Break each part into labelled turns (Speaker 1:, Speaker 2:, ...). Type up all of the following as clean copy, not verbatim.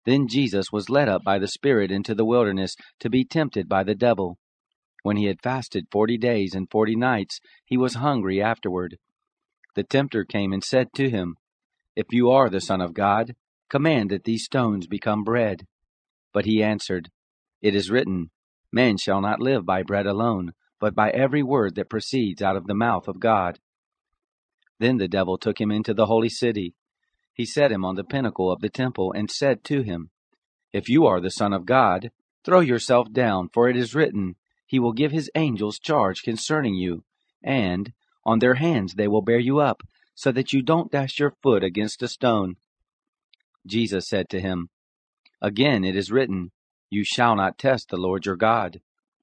Speaker 1: Then Jesus was led up by the Spirit into the wilderness to be tempted by the devil. When he had fasted 40 days and 40 nights, he was hungry afterward. The tempter came and said to him, "If you are the Son of God, command that these stones become bread." But he answered, "It is written, Man shall not live by bread alone, but by every word that proceeds out of the mouth of God." Then the devil took him into the holy city. He set him on the pinnacle of the temple and said to him, "If you are the Son of God, throw yourself down, for it is written, He will give His angels charge concerning you, and on their hands they will bear you up, so that you don't dash your foot against a stone." Jesus said to him, "Again it is written, You shall not test the Lord your God."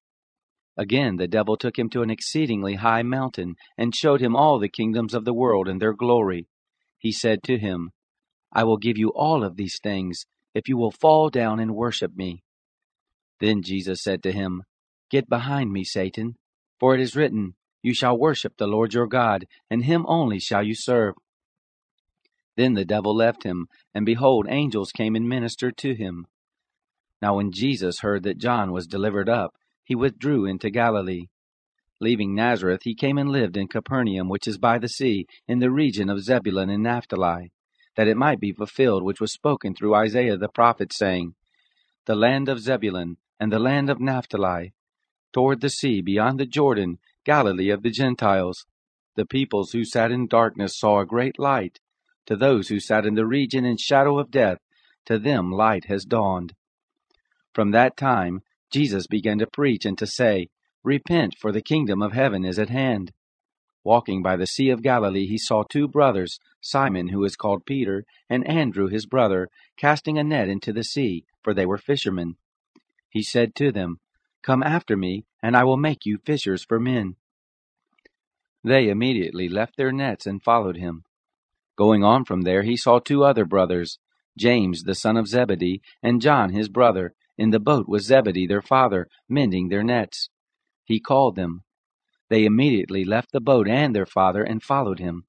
Speaker 1: Again the devil took him to an exceedingly high mountain, and showed him all the kingdoms of the world and their glory. He said to him, "I will give you all of these things, if you will fall down and worship me." Then Jesus said to him, "Get behind me, Satan, for it is written, You shall worship the Lord your God, and Him only shall you serve." Then the devil left him, and behold, angels came and ministered to him. Now when Jesus heard that John was delivered up, he withdrew into Galilee. Leaving Nazareth, he came and lived in Capernaum, which is by the sea, in the region of Zebulun and Naphtali, that it might be fulfilled which was spoken through Isaiah the prophet, saying, The land of Zebulun and the land of Naphtali, toward the sea beyond the Jordan, Galilee of the Gentiles. The peoples who sat in darkness saw a great light. To those who sat in the region and shadow of death, to them light has dawned. From that time Jesus began to preach and to say, Repent, for the kingdom of heaven is at hand. Walking by the Sea of Galilee, he saw 2 brothers, Simon, who is called Peter, and Andrew his brother, casting a net into the sea, for they were fishermen. He said to them, Come after me, and I will make you fishers for men. They immediately left their nets and followed him. Going on from there, he saw 2 other brothers, James the son of Zebedee, and John his brother, in the boat with Zebedee their father, mending their nets. He called them. They immediately left the boat and their father and followed him.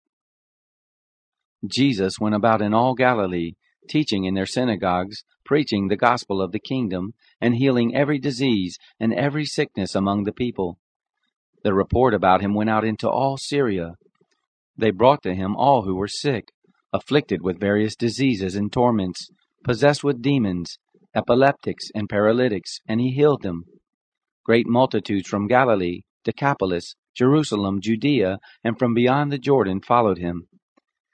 Speaker 1: Jesus went about in all Galilee, teaching in their synagogues, preaching the gospel of the kingdom, and healing every disease and every sickness among the people. The report about him went out into all Syria. They brought to him all who were sick, afflicted with various diseases and torments, possessed with demons, epileptics and paralytics, and he healed them. Great multitudes from Galilee, Decapolis, Jerusalem, Judea, and from beyond the Jordan followed him.